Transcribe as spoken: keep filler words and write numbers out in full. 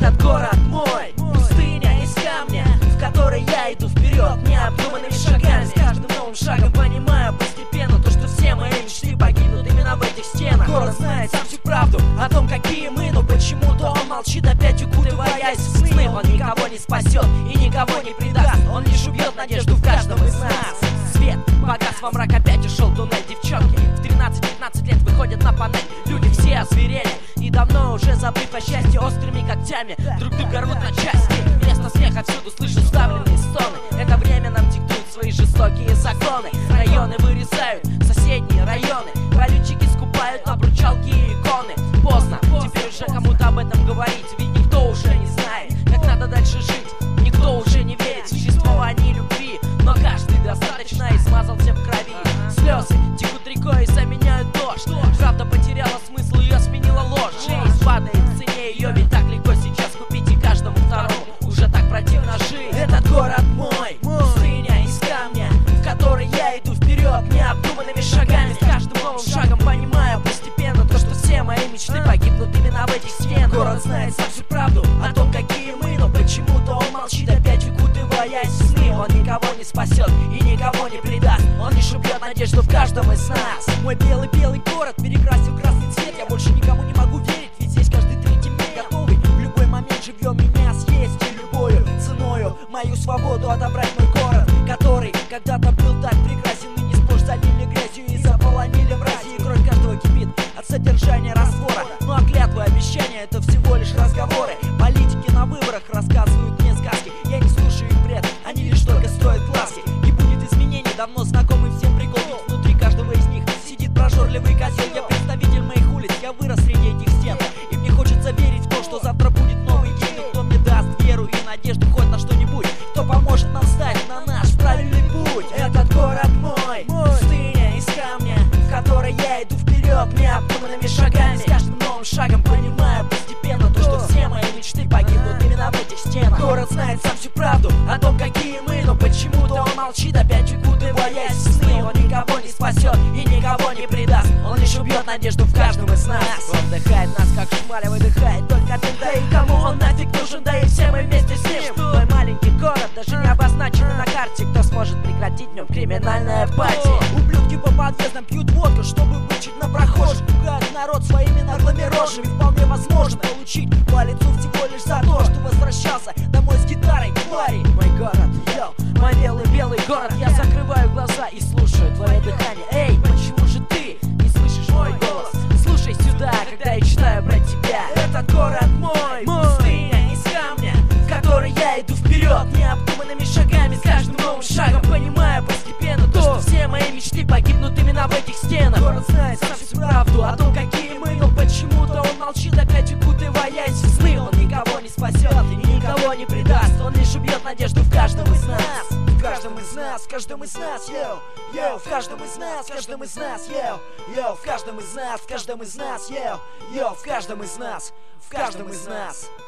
Этот город мой, пустыня из камня, в которой я иду вперед необдуманными шагами. С каждым новым шагом понимаю постепенно то, что все мои мечты погибнут именно в этих стенах. Город знает сам всю правду о том, какие мы, но почему-то он молчит, опять укутываясь в сны. Он никого не спасет и никого не предаст, он лишь убьет надежду в каждом из нас. Свет погас, во мрак опять ушел туннель. Девчонки в тринадцать-пятнадцать лет выходят на панель. Люди все озверели и давно уже забыв о счастье, острыми когтями друг друга рвут на части. Вместо смеха всюду слышу вставленные стоны. Это время нам диктует свои жестокие законы. Районы вырезают соседние районы, валютчики скупают обручалки и иконы. Поздно, теперь уже кому-то об этом говорить, ведь никто уже не знает, как надо дальше жить. Никто уже не верит в существование любви, но каждый достаточно измазался в крови. Слезы текут рекой и заменяют дождь. Правда потеряла смысл, ее сменила ложь. Жизнь падает в цене, ее ведь так легко сейчас купить, и каждому второму уже так противно жить. Этот город мой, пустыня из камня, в которой я иду вперед необдуманными шагами. С каждым новым шагом понимаю постепенно то, что все мои мечты погибнут именно в этих стенах. Город знает сам всю правду о том, какие мы, но почему-то он молчит, опять укутываясь в сны. Он никого не спасет и никого не предаст, он лишь убьет надежду в каждом из нас. Мой белый-белый город перекрасил красный цвет. Я больше никому не могу верить, ведь здесь каждый третий мир готовый в любой момент живьем меня съесть. И любою ценою мою свободу отобрать мой город, который когда-то был так прекрасен, ныне сплошь залили грязью и заполонили мрази. И кровь каждого кипит от содержания раствора. Ну а клятвы, обещания — это всего лишь разговоры. Политики на выборах рассказывают мне сказки, я не слушаю их бред, они лишь только строят глазки. Не будет изменений, давно знакомый всем прикол, ведь внутри каждого из них сидит прожорливый козел. Я представитель моих улиц, я вырос среди этих стен, и мне хочется верить в то, что завтра будет новый день. Но кто мне даст веру и надежду хоть на что-нибудь, кто поможет нам встать на наш правильный путь. Этот город мой, пустыня из камня, в которой я иду вперед необдуманными шагами. С каждым новым шагом понимаю постепенно то, что все мои мечты погибнут именно в этих стенах. Город знает сам всю правду о том, какие мы, но почему-то он молчит, опять укутываясь в сны. Он никого не спасет и никого не предаст, он лишь убьет надежду в каждом из нас. Он вдыхает нас, как шмаля выдыхает только ты. Да и кому он нафиг нужен, да и все мы вместе с ним. Мой маленький город даже не обозначен на карте. Кто сможет прекратить в нем криминальное пати? Ублюдки по подъездам пьют водку, чтобы вычить на прохожих. Пугают народ своими наглыми рожами. Вполне возможно получить по лицу всего лишь за то, что возвращался домой с гитарой. Твари, мой город, йоу, мой белый-белый город. Я закрываю глаза и слушаю твое дыхание. Эй, почему же ты не слышишь мой голос? Слушай сюда, когда я читаю про тебя. Этот город мой, пустыня из камня, в которой я иду вперед необдуманными шагами. С каждым новым шагом понимаю постепенно то, что все мои мечты погибнут именно в этих стенах. Город знает сам всю правду о том, какие мы, но почему-то он молчит, опять укутываясь в сны. Он никого не спасет и никого не предаст, он лишь убьет надежду в каждом из нас. В каждом из нас, в каждом из нас, йоу, йоу, в каждом из нас, в каждом из нас, йоу, йоу, в каждом из нас, в каждом из нас, йоу, йоу, в каждом из нас, в каждом из нас.